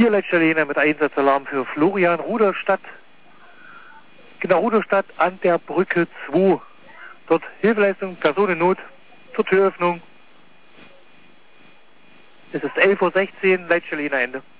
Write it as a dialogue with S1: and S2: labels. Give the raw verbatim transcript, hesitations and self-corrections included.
S1: Hier Leitstelle mit Einsatzalarm für Florian Ruderstadt. Genau, Ruderstadt an der Brücke zwei. Dort Hilfeleistung, Personennot zur Türöffnung. Es ist elf Uhr sechzehn, Leitstelle Ende.